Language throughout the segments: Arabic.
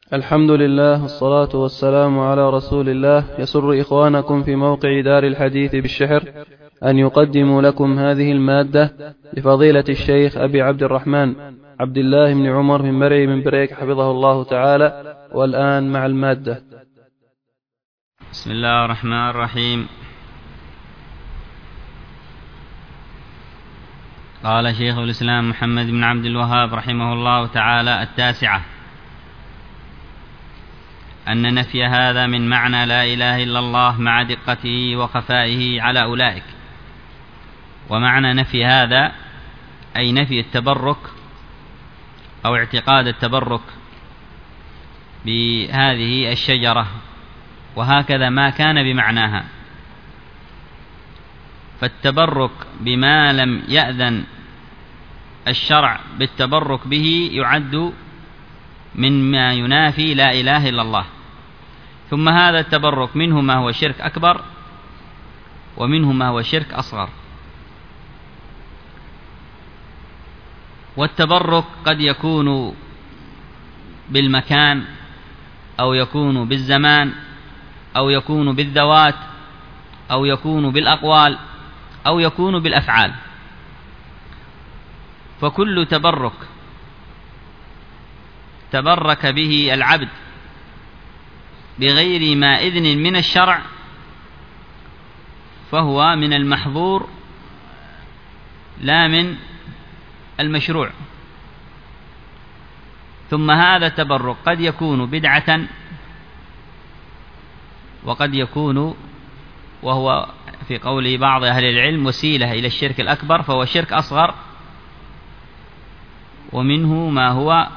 الحمد لله والصلاة والسلام على رسول الله. يسر إخوانكم في موقع دار الحديث بالشحر أن يقدموا لكم هذه المادة لفضيلة الشيخ أبي عبد الرحمن عبد الله بن عمر بن مرعي بن بريك حفظه الله تعالى. والآن مع المادة. بسم الله الرحمن الرحيم. قال شيخ الإسلام محمد بن عبد الوهاب رحمه الله تعالى: 9، أن نفي هذا من معنى لا إله إلا الله مع دقته وخفائه على أولئك. ومعنى نفي هذا أي نفي التبرك أو اعتقاد التبرك بهذه الشجرة، وهكذا ما كان بمعناها. فالتبرك بما لم يأذن الشرع بالتبرك به يعد مما ينافي لا إله إلا الله. ثم هذا التبرك منه ما هو شرك أكبر ومنه ما هو شرك أصغر. والتبرك قد يكون بالمكان أو يكون بالزمان أو يكون بالذوات أو يكون بالأقوال أو يكون بالأفعال. فكل تبرك تبرك به العبد بغير ما إذن من الشرع فهو من المحظور لا من المشروع. ثم هذا التبرك قد يكون بدعة وقد يكون، وهو في قول بعض أهل العلم، وسيلة إلى الشرك الأكبر فهو شرك أصغر. ومنه ما هو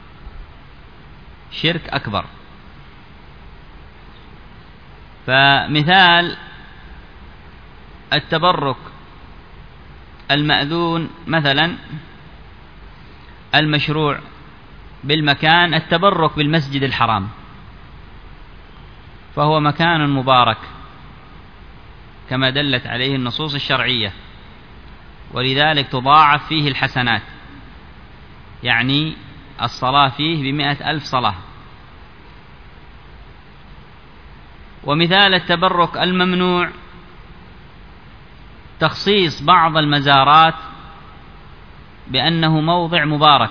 شرك أكبر. فمثال التبرك المأذون مثلا المشروع بالمكان التبرك بالمسجد الحرام، فهو مكان مبارك كما دلت عليه النصوص الشرعية، ولذلك تضاعف فيه الحسنات، يعني الصلاة فيه 100,000 صلاة. ومثال التبرك الممنوع تخصيص بعض المزارات بأنه موضع مبارك،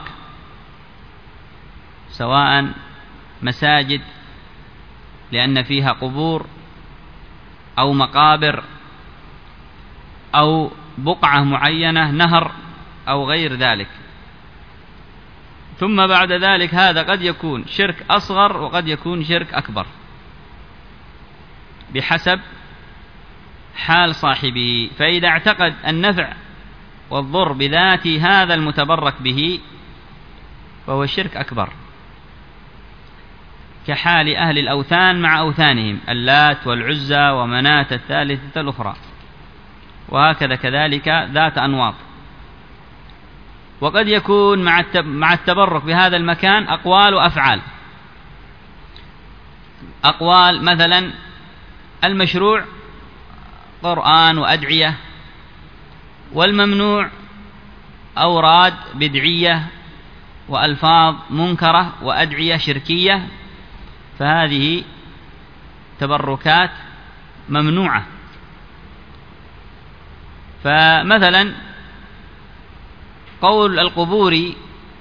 سواء مساجد لأن فيها قبور أو مقابر أو بقعة معينة نهر أو غير ذلك. ثم بعد ذلك هذا قد يكون شرك أصغر وقد يكون شرك أكبر بحسب حال صاحبه. فإذا اعتقد النفع والضر بذات هذا المتبرك به فهو شرك أكبر، كحال أهل الأوثان مع أوثانهم اللات والعزى ومناة الثالثة الأخرى، وهكذا كذلك ذات أنواط. وقد يكون مع التبرك بهذا المكان أقوال وأفعال. أقوال مثلا المشروع قرآن وأدعية، والممنوع أوراد بدعية وألفاظ منكرة وأدعية شركية، فهذه تبركات ممنوعة. فمثلا قول القبوري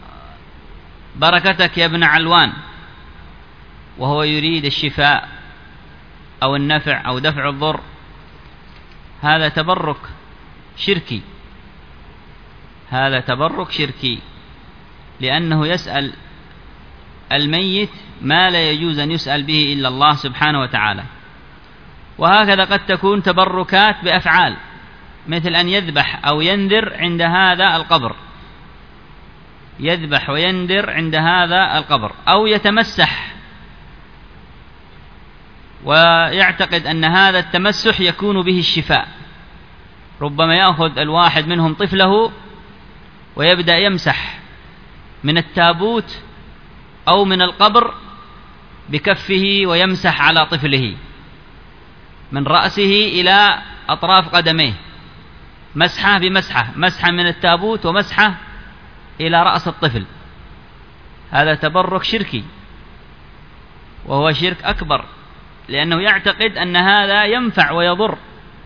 بركتك يا ابن علوان وهو يريد الشفاء أو النفع أو دفع الضر، هذا تبرك شركي، هذا تبرك شركي، لأنه يسأل الميت ما لا يجوز أن يسأل به إلا الله سبحانه وتعالى. وهكذا قد تكون تبركات بأفعال، مثل أن يذبح أو ينذر عند هذا القبر، يذبح وينذر عند هذا القبر، أو يتمسح ويعتقد أن هذا التمسح يكون به الشفاء. ربما يأخذ الواحد منهم طفله ويبدأ يمسح من التابوت أو من القبر بكفه ويمسح على طفله من رأسه إلى أطراف قدميه، مسحة بمسحة، مسحة من التابوت ومسحة إلى رأس الطفل. هذا تبرك شركي، وهو شرك أكبر، لأنه يعتقد أن هذا ينفع ويضر.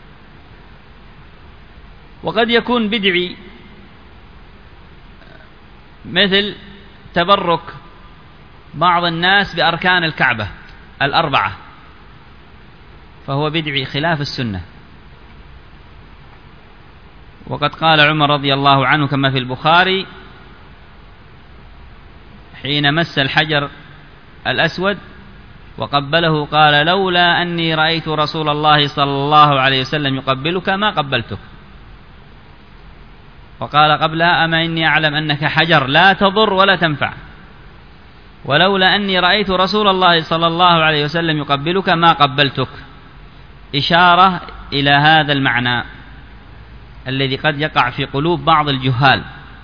وقد يكون بدعي، مثل تبرك بعض الناس بأركان الكعبة 4، فهو بدعي خلاف السنة. وقد قال عمر رضي الله عنه كما في البخاري حين مس الحجر الأسود وقبله قال: لولا أني رأيت رسول الله صلى الله عليه وسلم يقبلك ما قبلتك. وقال قبلها: أما إني أعلم أنك حجر لا تضر ولا تنفع، ولولا أني رأيت رسول الله صلى الله عليه وسلم يقبلك ما قبلتك، إشارة إلى هذا المعنى الذي قد يقع في قلوب بعض الجهال.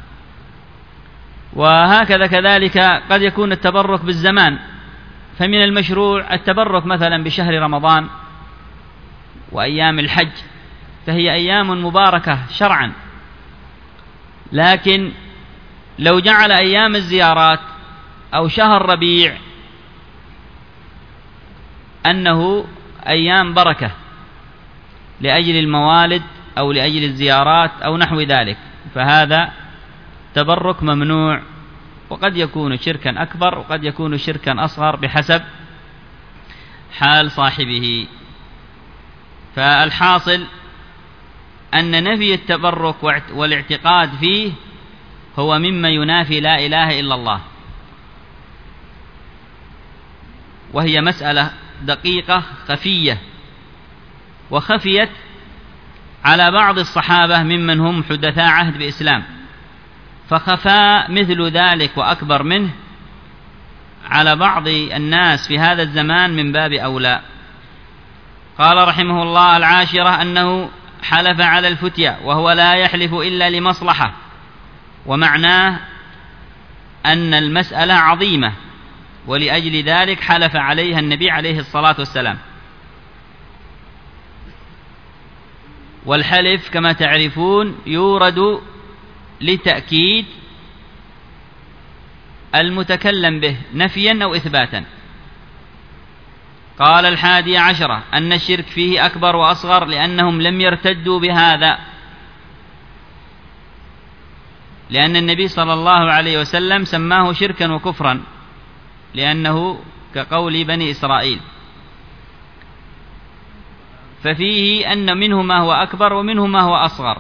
وهكذا كذلك قد يكون التبرك بالزمان، فمن المشروع التبرك مثلا بشهر رمضان وأيام الحج، فهي أيام مباركة شرعا، لكن لو جعل أيام الزيارات أو شهر ربيع أنه أيام بركة لأجل الموالد أو لأجل الزيارات أو نحو ذلك، فهذا تبرك ممنوع، وقد يكون شركا أكبر وقد يكون شركا أصغر بحسب حال صاحبه. فالحاصل أن نفي التبرك والاعتقاد فيه هو مما ينافي لا إله إلا الله، وهي مسألة دقيقة خفية، وخفيت على بعض الصحابة ممن هم حدثاء عهد بإسلام، فخفى مثل ذلك وأكبر منه على بعض الناس في هذا الزمان من باب أولى. قال رحمه الله: العاشرة أنه حلف على الفتية وهو لا يحلف إلا لمصلحة، ومعناه أن المسألة عظيمة ولأجل ذلك حلف عليها النبي عليه الصلاة والسلام. والحلف كما تعرفون يورد لتأكيد المتكلم به نفيا أو إثباتا. قال 11 أن الشرك فيه أكبر وأصغر لأنهم لم يرتدوا بهذا، لأن النبي صلى الله عليه وسلم سماه شركا وكفرا، لأنه كقول بني إسرائيل، ففيه أن منه ما هو أكبر ومنه ما هو أصغر،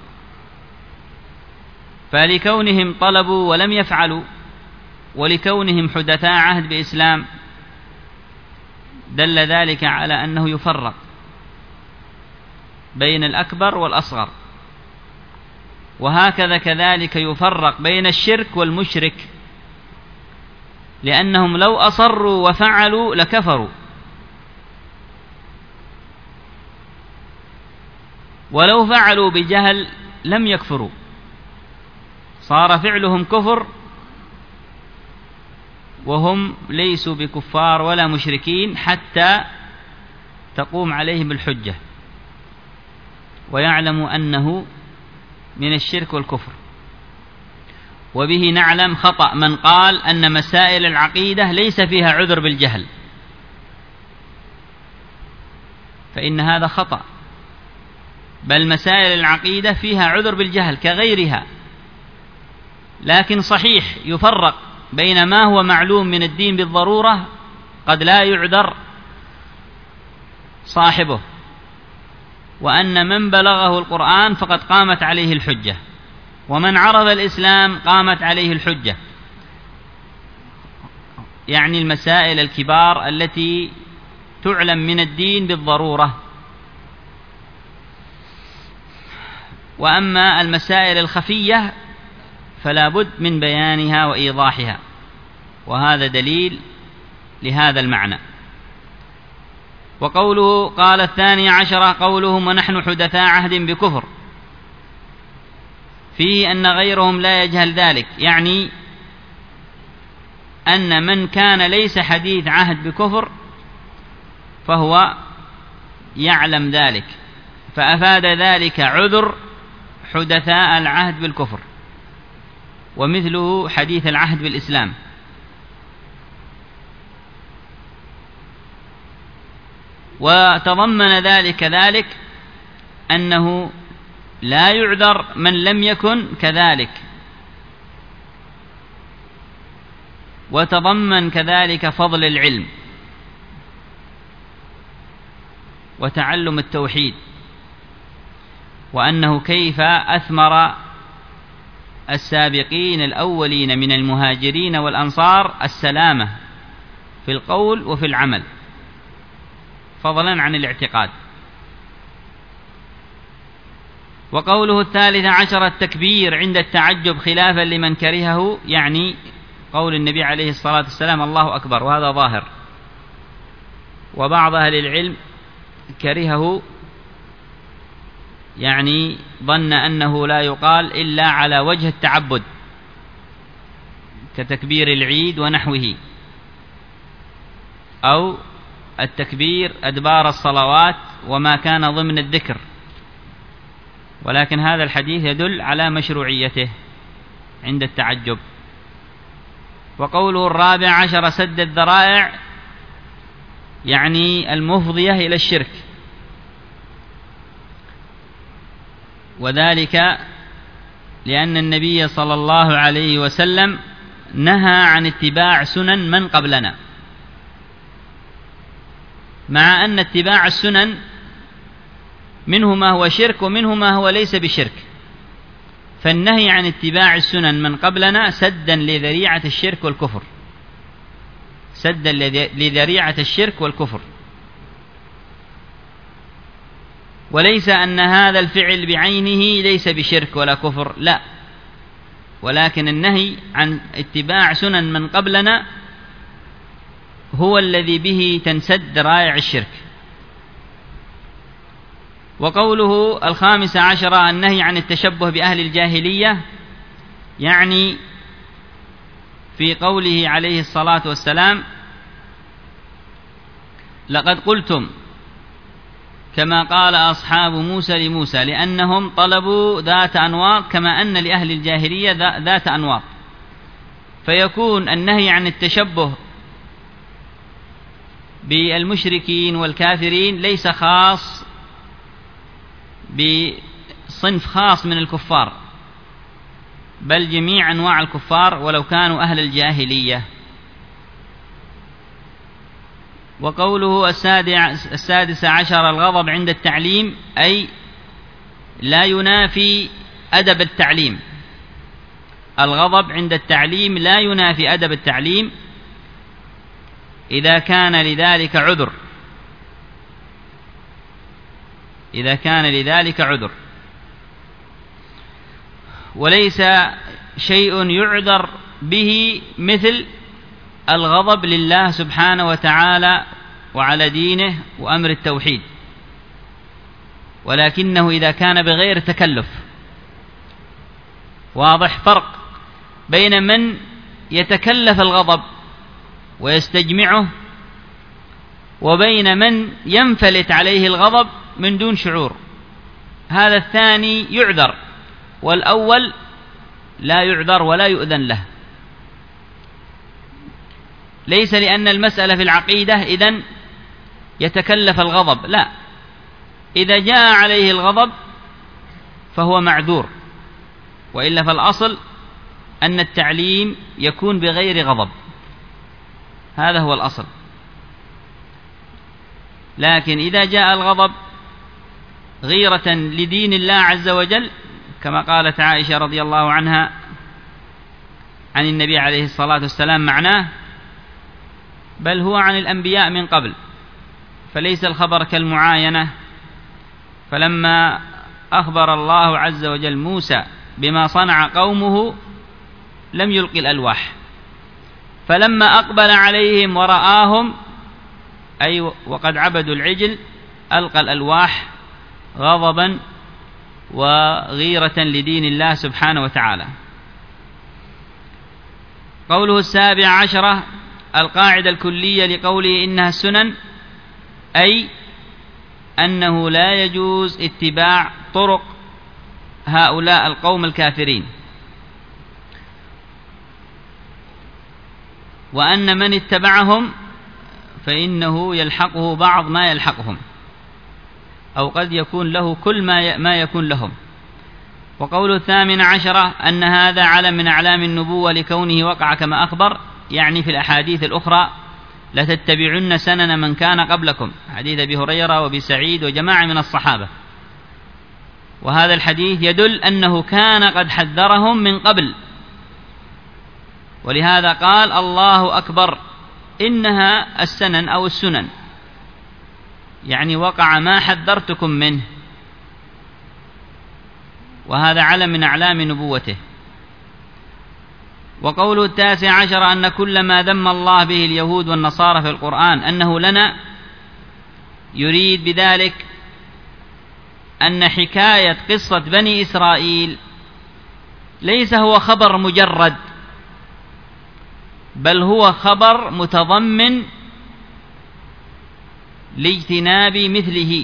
فلكونهم طلبوا ولم يفعلوا ولكونهم حدثاء عهد بإسلام دل ذلك على أنه يفرق بين الأكبر والأصغر. وهكذا كذلك يفرق بين الشرك والمشرك، لأنهم لو أصروا وفعلوا لكفروا، ولو فعلوا بجهل لم يكفروا، صار فعلهم كفر وهم ليسوا بكفار ولا مشركين حتى تقوم عليهم الحجة ويعلموا أنه من الشرك والكفر. وبه نعلم خطأ من قال أن مسائل العقيدة ليس فيها عذر بالجهل، فإن هذا خطأ، بل مسائل العقيدة فيها عذر بالجهل كغيرها، لكن صحيح يفرق بين ما هو معلوم من الدين بالضرورة قد لا يعذر صاحبه، وأن من بلغه القرآن فقد قامت عليه الحجة، ومن عرف الإسلام قامت عليه الحجة، يعني المسائل الكبار التي تعلم من الدين بالضرورة. وأما المسائل الخفية فلا بد من بيانها وإيضاحها، وهذا دليل لهذا المعنى. وقوله قال 12 قولهم ونحن حدثاء عهد بكفر، فيه أن غيرهم لا يجهل ذلك، يعني أن من كان ليس حديث عهد بكفر فهو يعلم ذلك، فأفاد ذلك عذر حدثاء العهد بالكفر، ومثله حديث العهد بالإسلام. وتضمن ذلك أنه لا يعذر من لم يكن كذلك، وتضمن كذلك فضل العلم وتعلم التوحيد، وأنه كيف أثمر السابقين الأولين من المهاجرين والأنصار السلامة في القول وفي العمل فضلا عن الاعتقاد. وقوله 13 التكبير عند التعجب خلافا لمن كرهه، يعني قول النبي عليه الصلاة والسلام الله أكبر، وهذا ظاهر، وبعض أهل العلم كرهه، يعني ظن أنه لا يقال إلا على وجه التعبد كتكبير العيد ونحوه، أو التكبير أدبار الصلوات وما كان ضمن الذكر، ولكن هذا الحديث يدل على مشروعيته عند التعجب. وقوله 14 سد الذرائع، يعني المفضية إلى الشرك، وذلك لأن النبي صلى الله عليه وسلم نهى عن اتباع سنن من قبلنا، مع أن اتباع السنن منه ما هو شرك ومنه ما هو ليس بشرك، فالنهي عن اتباع السنن من قبلنا سدا لذريعة الشرك والكفر، سدا لذريعة الشرك والكفر، وليس أن هذا الفعل بعينه ليس بشرك ولا كفر، لا، ولكن النهي عن اتباع سنن من قبلنا هو الذي به تنسد ذرائع الشرك. وقوله 15 النهي عن التشبه بأهل الجاهلية، يعني في قوله عليه الصلاة والسلام لقد قلتم كما قال أصحاب موسى لموسى، لأنهم طلبوا ذات أنواط كما أن لأهل الجاهلية ذات أنواط، فيكون النهي عن التشبه بالمشركين والكافرين ليس خاص بصنف خاص من الكفار، بل جميع أنواع الكفار ولو كانوا أهل الجاهلية. وقوله 16 الغضب عند التعليم، أي لا ينافي أدب التعليم، الغضب عند التعليم لا ينافي أدب التعليم إذا كان لذلك عذر، إذا كان لذلك عذر، وليس شيء يعذر به مثل الغضب لله سبحانه وتعالى وعلى دينه وأمر التوحيد، ولكنه إذا كان بغير تكلف. واضح فرق بين من يتكلف الغضب ويستجمعه، وبين من ينفلت عليه الغضب من دون شعور، هذا الثاني يعذر، والأول لا يعذر ولا يؤذن له. ليس لأن المسألة في العقيدة إذن يتكلف الغضب، لا، إذا جاء عليه الغضب فهو معذور، وإلا فالأصل أن التعليم يكون بغير غضب، هذا هو الأصل. لكن إذا جاء الغضب غيرة لدين الله عز وجل، كما قالت عائشة رضي الله عنها عن النبي عليه الصلاة والسلام معناه بل هو عن الأنبياء من قبل، فليس الخبر كالمعاينة. فلما أخبر الله عز وجل موسى بما صنع قومه لم يلقي الألواح، فلما أقبل عليهم ورآهم أي وقد عبدوا العجل ألقى الألواح غضبا وغيرة لدين الله سبحانه وتعالى. قوله 17 القاعدة الكلية لقوله إنها السنن، أي أنه لا يجوز اتباع طرق هؤلاء القوم الكافرين، وأن من اتبعهم فإنه يلحقه بعض ما يلحقهم، أو قد يكون له كل ما يكون لهم. وقول 18 أن هذا علم من أعلام النبوة لكونه وقع كما أخبر، يعني في الأحاديث الأخرى لتتبعن سنن من كان قبلكم، حديث أبي هريرة وأبي سعيد وجماعة من الصحابة. وهذا الحديث يدل أنه كان قد حذرهم من قبل، ولهذا قال الله أكبر إنها السنن أو السنن، يعني وقع ما حذرتكم منه، وهذا علم من أعلام نبوته. وقوله 19 أن كل ما ذم الله به اليهود والنصارى في القرآن أنه لنا، يريد بذلك أن حكاية قصة بني إسرائيل ليس هو خبر مجرد، بل هو خبر متضمن لاجتناب مثله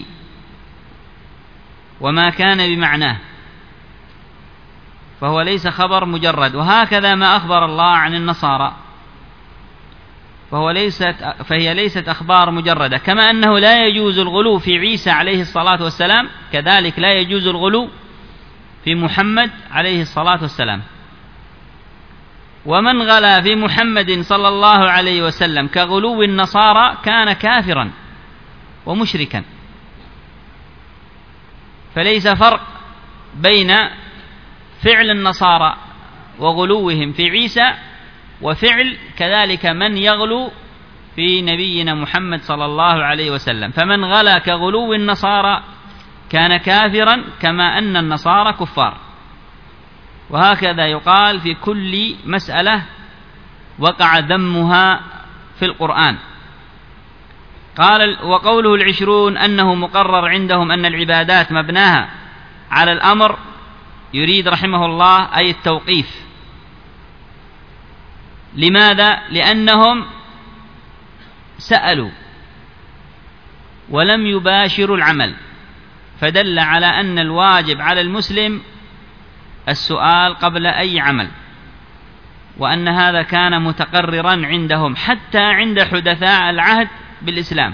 وما كان بمعناه، فهو ليس خبر مجرد. وهكذا ما أخبر الله عن النصارى فهي ليست أخبار مجردة، كما أنه لا يجوز الغلو في عيسى عليه الصلاة والسلام، كذلك لا يجوز الغلو في محمد عليه الصلاة والسلام. ومن غلا في محمد صلى الله عليه وسلم كغلو النصارى كان كافرا ومشركا. فليس فرق بين فعل النصارى وغلوهم في عيسى وفعل كذلك من يغلو في نبينا محمد صلى الله عليه وسلم. فمن غلا كغلو النصارى كان كافرا كما أن النصارى كفار. وهكذا يقال في كل مسألة وقع ذمها في القرآن. قال وقوله 20 أنه مقرر عندهم أن العبادات مبناها على الأمر، يريد رحمه الله أي التوقيف. لماذا؟ لأنهم سألوا ولم يباشروا العمل، فدل على أن الواجب على المسلم السؤال قبل أي عمل، وأن هذا كان متقررا عندهم حتى عند حدثاء العهد بالإسلام.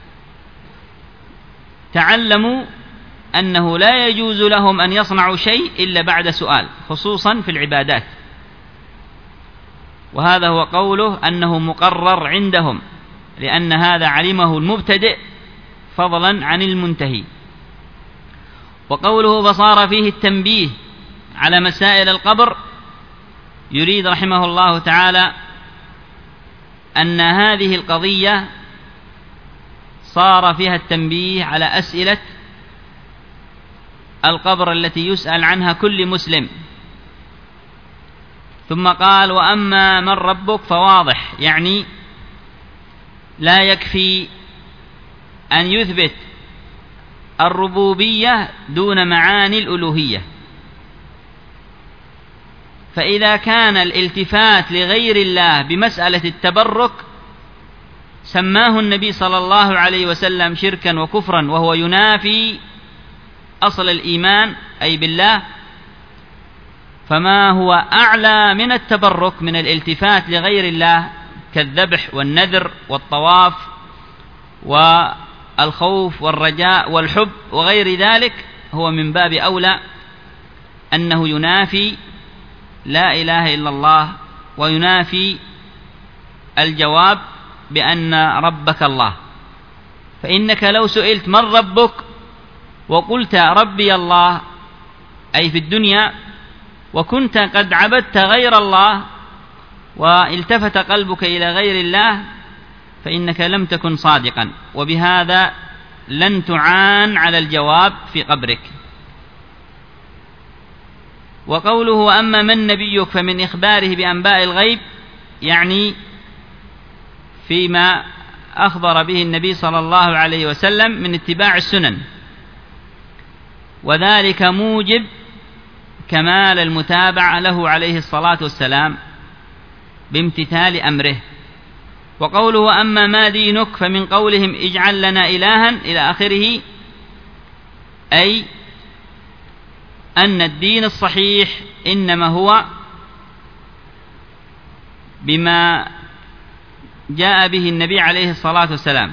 تعلموا أنه لا يجوز لهم أن يصنعوا شيء إلا بعد سؤال، خصوصا في العبادات. وهذا هو قوله أنه مقرر عندهم، لأن هذا علمه المبتدئ فضلا عن المنتهي. وقوله فصار فيه التنبيه على مسائل القبر، يريد رحمه الله تعالى أن هذه القضية صار فيها التنبيه على أسئلة القبر التي يسأل عنها كل مسلم. ثم قال وأما من ربك فواضح، يعني لا يكفي أن يثبت الربوبية دون معاني الألوهية. فإذا كان الالتفات لغير الله بمسألة التبرك سماه النبي صلى الله عليه وسلم شركا وكفرا، وهو ينافي أصل الإيمان أي بالله، فما هو أعلى من التبرك من الالتفات لغير الله كالذبح والنذر والطواف والخوف والرجاء والحب وغير ذلك، هو من باب أولى أنه ينافي لا إله إلا الله، وينافي الجواب بأن ربك الله. فإنك لو سئلت من ربك وقلت ربي الله أي في الدنيا، وكنت قد عبدت غير الله والتفت قلبك إلى غير الله، فإنك لم تكن صادقا، وبهذا لن تعان على الجواب في قبرك. وقوله أما من نبيك فمن إخباره بأنباء الغيب، يعني فيما أخبر به النبي صلى الله عليه وسلم من اتباع السنن، وذلك موجب كمال المتابعة له عليه الصلاة والسلام بامتثال أمره. وقوله أما ما دينك فمن قولهم اجعل لنا إلها إلى آخره، أي أن الدين الصحيح إنما هو بما جاء به النبي عليه الصلاة والسلام،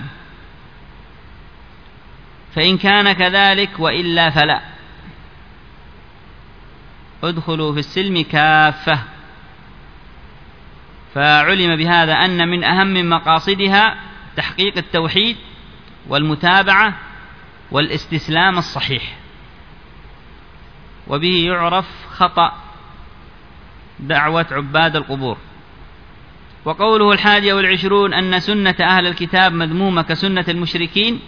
فإن كان كذلك وإلا فلا. ادخلوا في السلم كافة. فعلم بهذا أن من أهم مقاصدها تحقيق التوحيد والمتابعة والاستسلام الصحيح، وبه يعرف خطأ دعوة عباد القبور. وقوله 21 أن سنة أهل الكتاب مذمومة كسنة المشركين،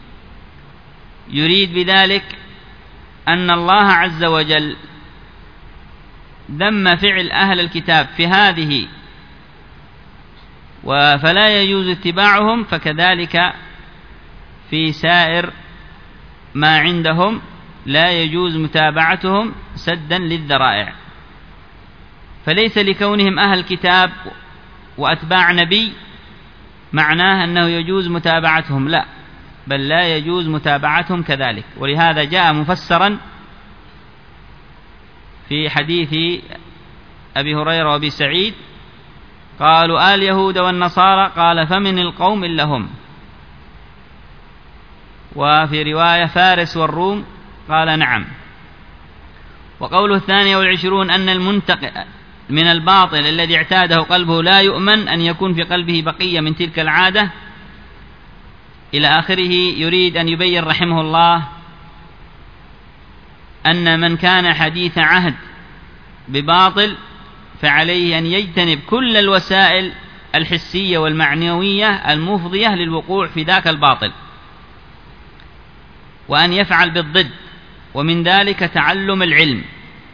يريد بذلك أن الله عز وجل ذم فعل أهل الكتاب في هذه فلا يجوز اتباعهم، فكذلك في سائر ما عندهم لا يجوز متابعتهم سدا للذرائع. فليس لكونهم أهل كتاب وأتباع نبي معناه أنه يجوز متابعتهم، لا، بل لا يجوز متابعتهم كذلك. ولهذا جاء مفسرا في حديث أبي هريرة وأبي سعيد قالوا اليهود والنصارى، قال فمن القوم إلا هم. وفي رواية فارس والروم، قال نعم. وقوله 22 أن المنتقل من الباطل الذي اعتاده قلبه لا يؤمن أن يكون في قلبه بقية من تلك العادة إلى آخره. يريد أن يبين رحمه الله أن من كان حديث عهد بباطل فعليه أن يجتنب كل الوسائل الحسية والمعنوية المفضية للوقوع في ذاك الباطل، وأن يفعل بالضد، ومن ذلك تعلم العلم،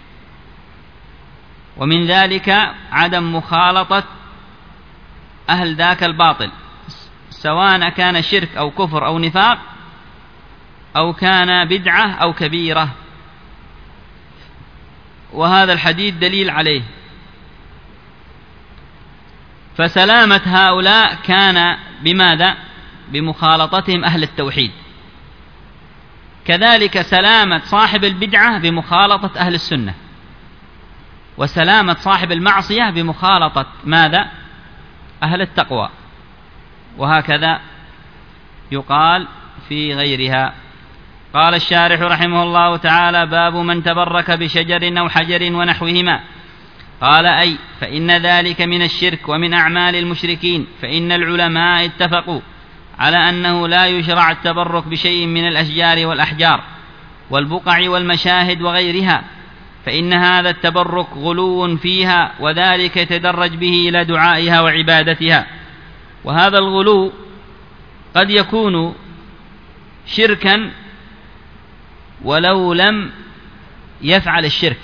ومن ذلك عدم مخالطة أهل ذاك الباطل، سواء كان شرك أو كفر أو نفاق أو كان بدعة أو كبيرة. وهذا الحديث دليل عليه. فسلامة هؤلاء كان بماذا؟ بمخالطتهم أهل التوحيد. كذلك سلامة صاحب البدعة بمخالطة أهل السنة، وسلامة صاحب المعصية بمخالطة ماذا؟ أهل التقوى. وهكذا يقال في غيرها. قال الشارح رحمه الله تعالى: باب من تبرك بشجر أو حجر ونحوهما. قال: أي فإن ذلك من الشرك ومن أعمال المشركين، فإن العلماء اتفقوا على أنه لا يشرع التبرك بشيء من الأشجار والأحجار والبقع والمشاهد وغيرها، فإن هذا التبرك غلو فيها، وذلك يتدرج به إلى دعائها وعبادتها. وهذا الغلو قد يكون شركا ولو لم يفعل الشرك،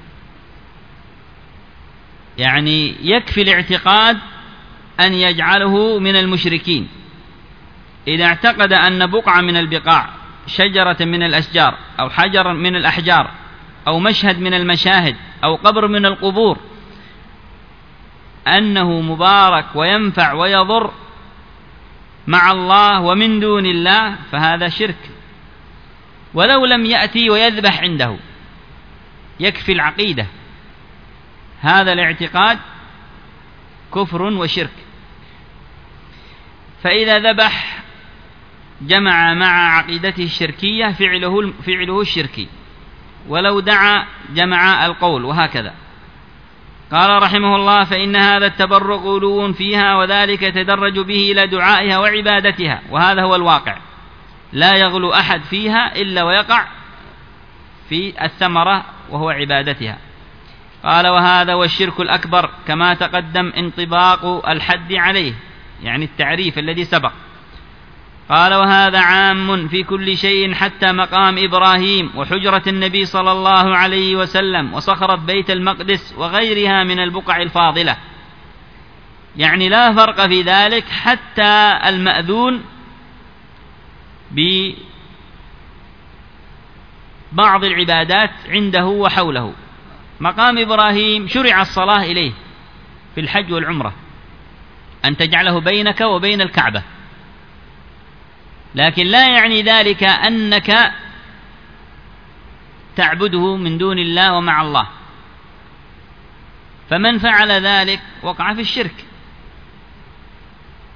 يعني يكفي الاعتقاد أن يجعله من المشركين. إذا اعتقد أن بقعة من البقاع، شجرة من الأشجار، أو حجر من الأحجار، أو مشهد من المشاهد، أو قبر من القبور أنه مبارك وينفع ويضر مع الله ومن دون الله، فهذا شرك، ولو لم يأتي ويذبح عنده، يكفي العقيدة. هذا الاعتقاد كفر وشرك. فإذا ذبح جمع مع عقيدته الشركية فعله الشركي، ولو دعا جمع القول، وهكذا. قال رحمه الله: فإن هذا التبرك غلو فيها، وذلك يتدرج به إلى دعائها وعبادتها، وهذا هو الواقع. لا يغلو أحد فيها إلا ويقع في الثمرة وهو عبادتها. قال: وهذا هو الشرك الأكبر، كما تقدم انطباق الحد عليه، يعني التعريف الذي سبق. قال: وهذا عام في كل شيء، حتى مقام إبراهيم وحجرة النبي صلى الله عليه وسلم وصخرة بيت المقدس وغيرها من البقع الفاضلة، يعني لا فرق في ذلك، حتى المأذون ببعض العبادات عنده وحوله. مقام إبراهيم شرع الصلاة إليه في الحج والعمرة، أن تجعله بينك وبين الكعبة، لكن لا يعني ذلك أنك تعبده من دون الله ومع الله. فمن فعل ذلك وقع في الشرك.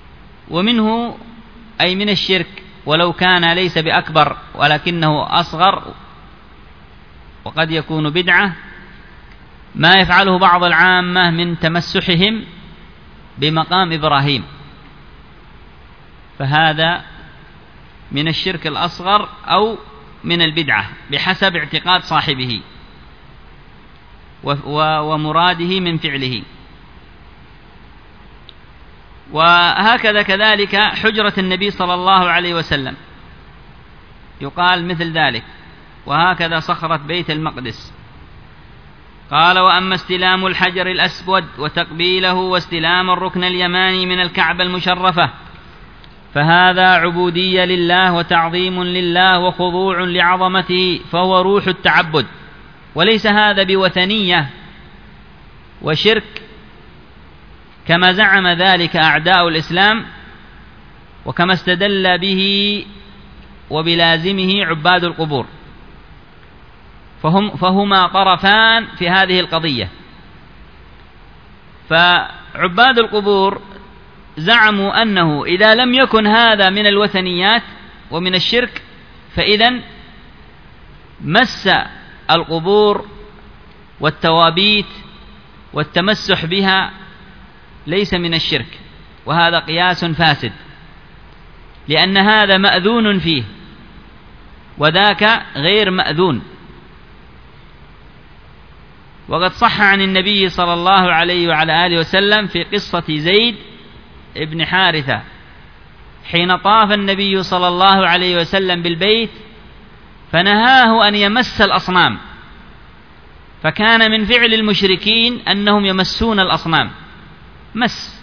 ومنه أي من الشرك ولو كان ليس بأكبر ولكنه أصغر وقد يكون بدعة ما يفعله بعض العامة من تمسحهم بمقام إبراهيم، فهذا من الشرك الأصغر أو من البدعة بحسب اعتقاد صاحبه ومراده من فعله. وهكذا كذلك حجرة النبي صلى الله عليه وسلم يقال مثل ذلك، وهكذا صخرة بيت المقدس. قال: وأما استلام الحجر الأسود وتقبيله واستلام الركن اليماني من الكعبة المشرفة فهذا عبودية لله وتعظيم لله وخضوع لعظمته، فهو روح التعبد، وليس هذا بوثنية وشرك كما زعم ذلك أعداء الإسلام وكما استدل به وبلازمه عباد القبور، فهما طرفان في هذه القضية. فعباد القبور زعموا أنه إذا لم يكن هذا من الوثنيات ومن الشرك فإذن مس القبور والتوابيت والتمسح بها ليس من الشرك، وهذا قياس فاسد، لأن هذا مأذون فيه وذاك غير مأذون. وقد صح عن النبي صلى الله عليه وعلى آله وسلم في قصة زيد ابن حارثة حين طاف النبي صلى الله عليه وسلم بالبيت فنهاه أن يمس الأصنام، فكان من فعل المشركين أنهم يمسون الأصنام مس،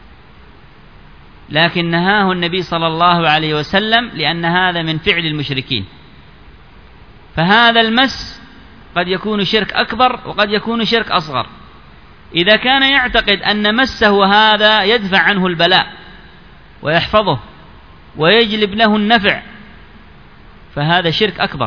لكن نهاه النبي صلى الله عليه وسلم لأن هذا من فعل المشركين. فهذا المس قد يكون شرك أكبر وقد يكون شرك أصغر. إذا كان يعتقد أن مسه هذا يدفع عنه البلاء ويحفظه ويجلب له النفع فهذا شرك أكبر.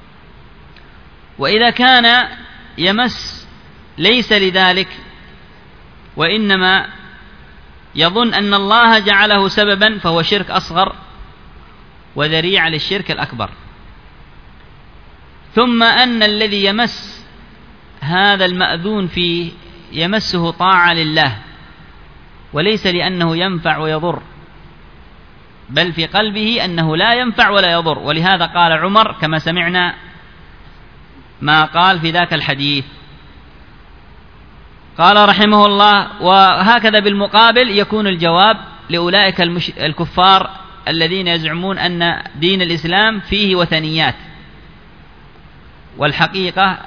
وإذا كان يمس ليس لذلك وإنما يظن أن الله جعله سببا فهو شرك أصغر وذريعة للشرك الأكبر. ثم أن الذي يمس هذا المأذون فيه يمسه طاعة لله وليس لأنه ينفع ويضر، بل في قلبه أنه لا ينفع ولا يضر، ولهذا قال عمر كما سمعنا ما قال في ذاك الحديث. قال رحمه الله: وهكذا بالمقابل يكون الجواب لأولئك الكفار الذين يزعمون أن دين الإسلام فيه وثنيات، والحقيقة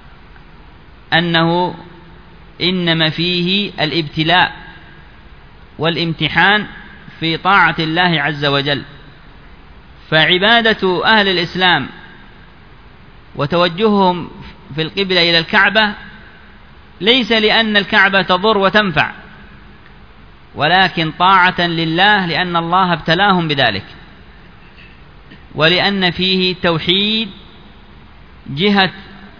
أنه إنما فيه الابتلاء والامتحان في طاعة الله عز وجل. فعبادة أهل الإسلام وتوجههم في القبلة إلى الكعبة ليس لأن الكعبة تضر وتنفع، ولكن طاعة لله لأن الله ابتلاهم بذلك، ولأن فيه توحيد جهة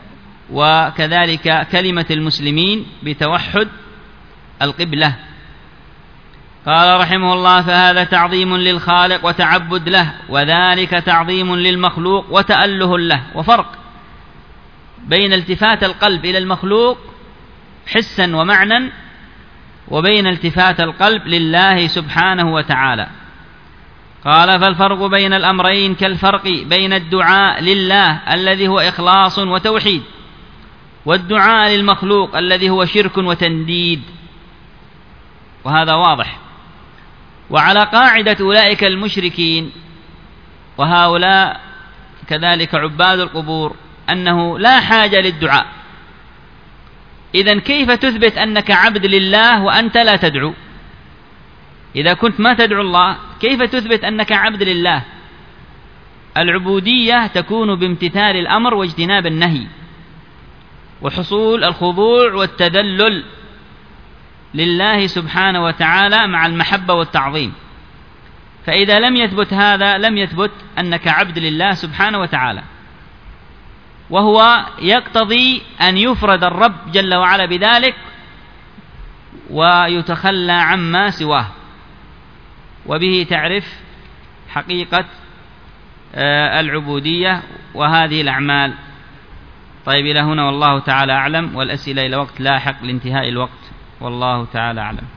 وكذلك كلمة المسلمين بتوحد القبلة. قال رحمه الله: فهذا تعظيم للخالق وتعبد له، وذلك تعظيم للمخلوق وتأله له. وفرق بين التفات القلب إلى المخلوق حسا ومعنى وبين التفات القلب لله سبحانه وتعالى. قال: فالفرق بين الأمرين كالفرق بين الدعاء لله الذي هو إخلاص وتوحيد والدعاء للمخلوق الذي هو شرك وتنديد، وهذا واضح. وعلى قاعدة أولئك المشركين وهؤلاء كذلك عباد القبور أنه لا حاجة للدعاء. إذن كيف تثبت أنك عبد لله وأنت لا تدعو؟ إذا كنت ما تدعو الله كيف تثبت أنك عبد لله؟ العبودية تكون بامتثال الأمر واجتناب النهي وحصول الخضوع والتذلل لله سبحانه وتعالى مع المحبة والتعظيم. فإذا لم يثبت هذا لم يثبت أنك عبد لله سبحانه وتعالى، وهو يقتضي أن يفرد الرب جل وعلا بذلك ويتخلى عما سواه. وبه تعرف حقيقة العبودية وهذه الأعمال. طيب إلى هنا والله تعالى أعلم، والأسئلة إلى وقت لاحق لانتهاء الوقت، والله تعالى أعلم.